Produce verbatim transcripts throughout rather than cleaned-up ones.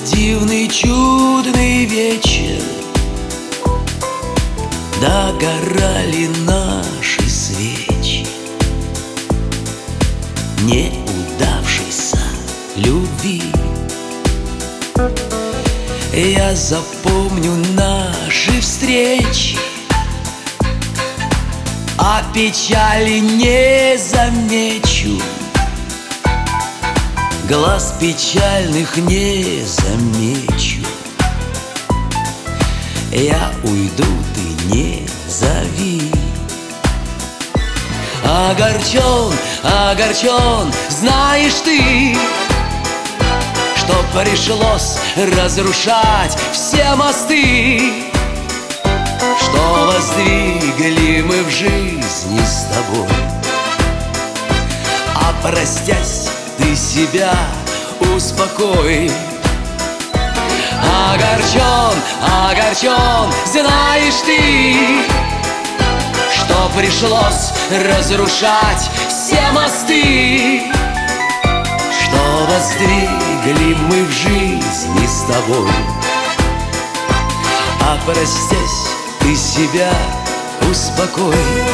дивный чудный вечер, догорали наши свечи неудавшейся любви. Я запомню наши встречи, а печали не замечу, глаз печальных не замечу. Я уйду, ты не зови. Огорчен, огорчен, знаешь ты, что пришлось разрушать все мосты, что воздвигли мы в жизни с тобой. А простясь, ты себя успокой. Огорчен, огорчен, знаешь ты, что пришлось разрушать все мосты, что воздвигли мы в жизни с тобой. А простясь, ты себя успокой.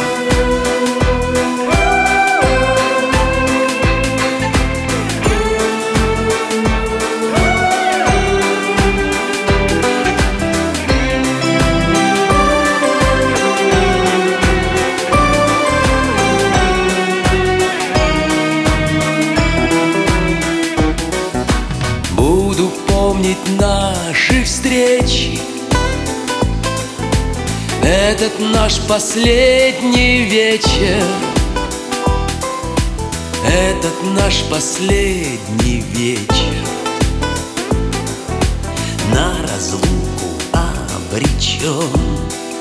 Буду помнить наши встречи, этот наш последний вечер, этот наш последний вечер на разлуку обречен.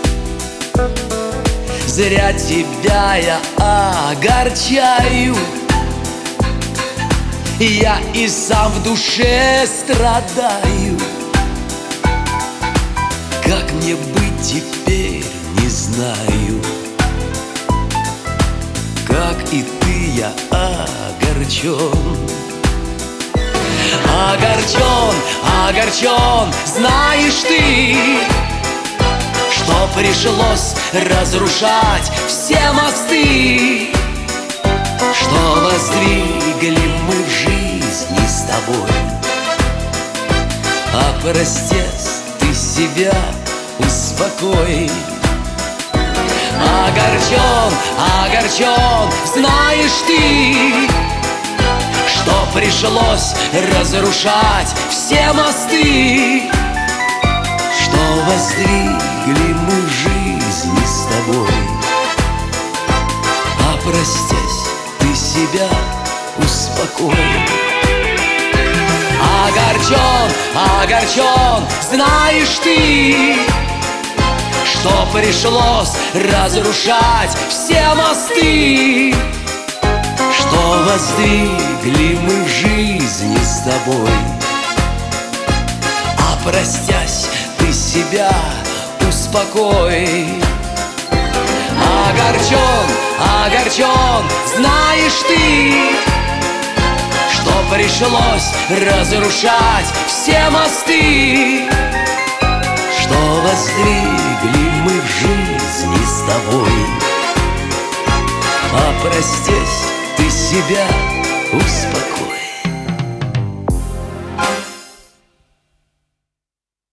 Зря тебя я огорчаю, я и сам в душе страдаю. Как мне быть теперь, не знаю. Как и ты, я огорчен. Огорчен, огорчен, знаешь ты, что пришлось разрушать все мосты, что воздвигли мы в жизни с тобой. А простец, ты себя успокой. Огорчен, огорчен, знаешь ты, что пришлось разрушать все мосты, что воздвигли мы в жизни с тобой. А простясь, ты себя успокой. Огорчен, огорчен, знаешь ты, что пришлось разрушать все мосты, что воздвигли мы в жизни с тобой. А простясь, ты себя успокой. Огорчен, огорчен, знаешь ты, что пришлось разрушать все мосты, что воздвигли мы в жизни с тобой. А простясь, ты себя успокой.